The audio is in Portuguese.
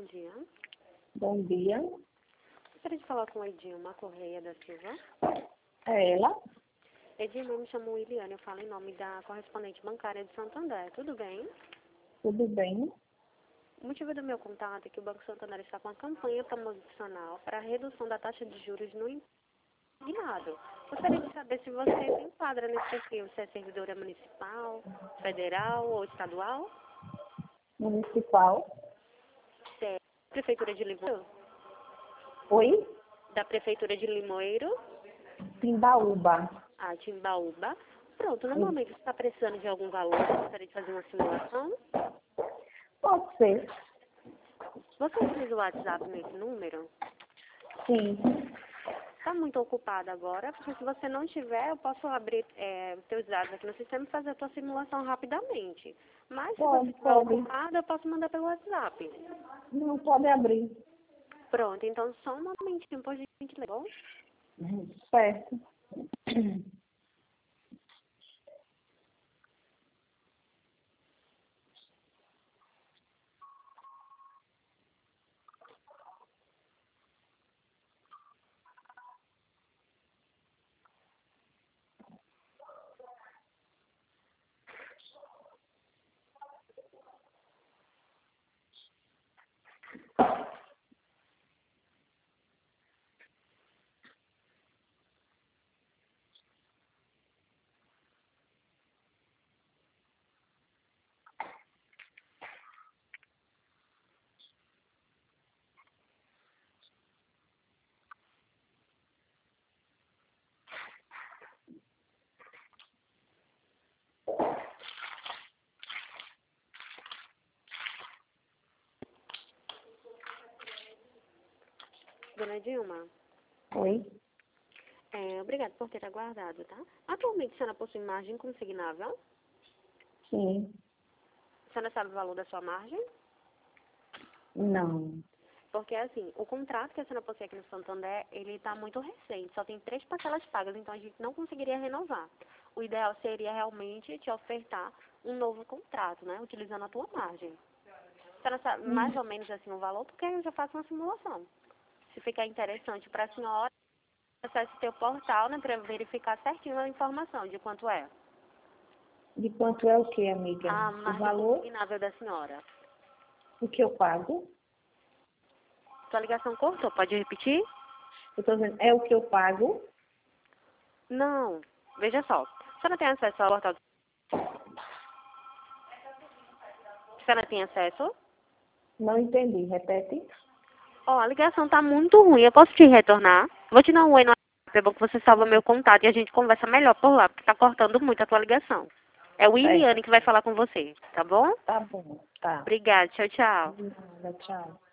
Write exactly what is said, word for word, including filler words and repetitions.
dia. Bom dia. Gostaria de falar com a Edilma Correia da Silva. É ela? Edilma, eu me chamo Williane, eu falo em nome da correspondente bancária de Santander. Tudo bem? Tudo bem? O motivo do meu contato é que o Banco Santander está com uma campanha promocional para a redução da taxa de juros no indignado. Gostaria de saber se você se enquadra nesse perfil, se é servidora municipal, federal ou estadual? Municipal. Se é Prefeitura de Limoeiro? Oi? Da Prefeitura de Limoeiro? Timbaúba. A Timbaúba. Pronto, no momento você está precisando de algum valor, gostaria de fazer uma simulação? Pode ser. Você utiliza o WhatsApp nesse número? Sim. Está muito ocupada agora, porque se você não tiver, eu posso abrir é, os seus dados aqui no sistema e fazer a tua simulação rapidamente. Mas se Pode, você estiver pode. ocupada, eu posso mandar pelo WhatsApp. Não pode abrir. Pronto, então só um momentinho, por gentileza, tá bom? Certo. Dona Dilma, Oi? é, obrigada por ter aguardado, tá? Atualmente, a senhora possui margem consignável? Sim. A senhora sabe o valor da sua margem? Não. Porque, assim, o contrato que a senhora possui aqui no Santander, ele está muito recente, só tem três parcelas pagas, então a gente não conseguiria renovar. O ideal seria realmente te ofertar um novo contrato, né, utilizando a tua margem. A senhora sabe mais ou menos, assim, o valor, porque eu já faço uma simulação. Se ficar interessante para a senhora, acesse o teu portal, né, para verificar certinho a informação de quanto é. De quanto é o que, amiga? A O margem valor? consignável da senhora. O que eu pago? Sua ligação cortou, pode repetir? Eu tô dizendo, é o que eu pago? Não, veja só. A senhora tem acesso ao portal? A senhora tem acesso? Não entendi. Repete. Ó, a ligação tá muito ruim, eu posso te retornar? Vou te dar um oi no WhatsApp, é bom que você salva meu contato e a gente conversa melhor por lá, porque tá cortando muito a tua ligação. É o Iliane Certo. que vai falar com você, tá bom? Tá bom. Tá. Obrigada, tchau, tchau. De nada, tchau.